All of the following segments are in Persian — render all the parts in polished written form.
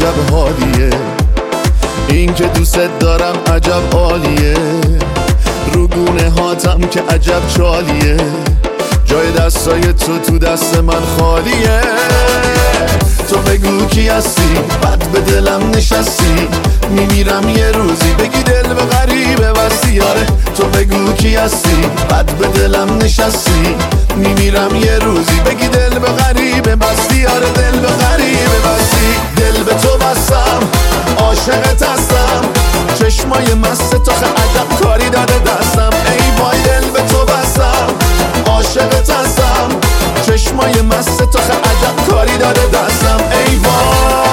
عجب حالیه، این که دوست دارم عجب عالیه، رو گونه هاتم که عجب چالیه، جای دستای تو دست من خالیه. تو بگو کی هستی، بد به دلم نشستی، میمیرم یه روزی بگی دل به غریبه بستی. آره تو بگو کی هستی، بد به دلم نشستی، میمیرم یه روزی بگی دل به غریبه بستی. آره دل به غریبه بستی. دل به تو بستم، عاشقت هستم، چشمای مست تو عجب کاری داده دستم. ای وای دل به تو بستم، عاشقت هستم، چشمای مست تو عجب کاری داده دستم. ای وای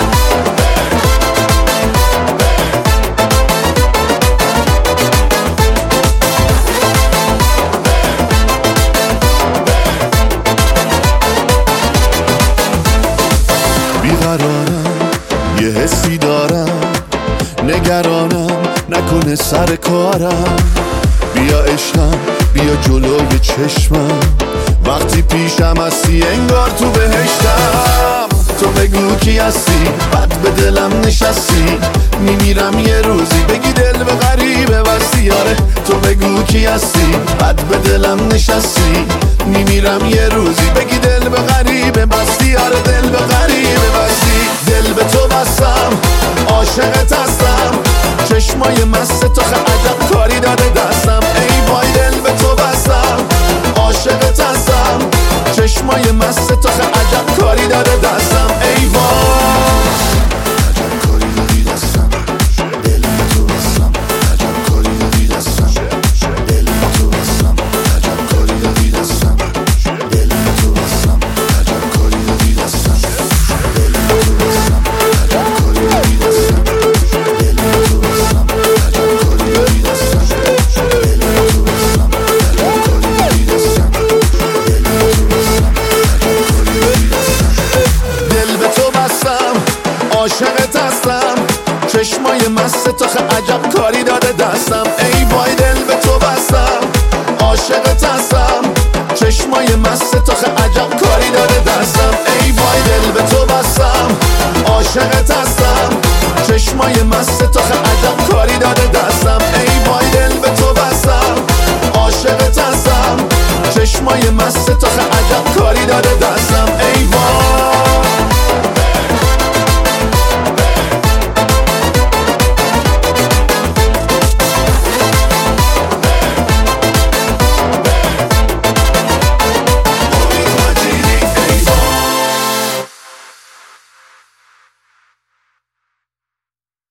بیقرارم، یه حسی دارم، نگرانم نکنه سر کارم. بیا عشقم، بیا جلوی چشمم، وقتی پیشم هستی انگار تو بهشتم. تو بگو کی هستی، بد به دلم نشستی، میمیرم یه روزی بگی دل به غریبه بستی. آره تو بگو کی هستی، بد به دلم نشستی، میمیرم یه روزی بگی دل به غریبه بستی. آره دل به غریبه بستی. دل به تو بستم، عاشقت هستم، چشمای مست تو عجب کاری داده دستم. ای وای دل به تو بستم، عاشقت هستم، چشمای مست تو عجب کاری داده دستم. ای وای عجب کاری دادی دستم، دل به تو بستم، عجب کاری دادی دستم، دل به تو بستم، عجب کاری دادی دستم، دل به تو بستم، عجب کاری دادی دستم، دل به تو بستم، عجب کاری دادی دستم، دل به تو بستم، عجب کاری دادی دستم، دل به تو بستم، عجب کاری دادی دستم، دل به تو بستم، عجب کاری دادی دستم. دل به تو بستم، عاشقت هستم، چشمای مست تو عجب کاری داده دستم. ای وای دل به تو بستم، عاشقت هستم، چشمای مست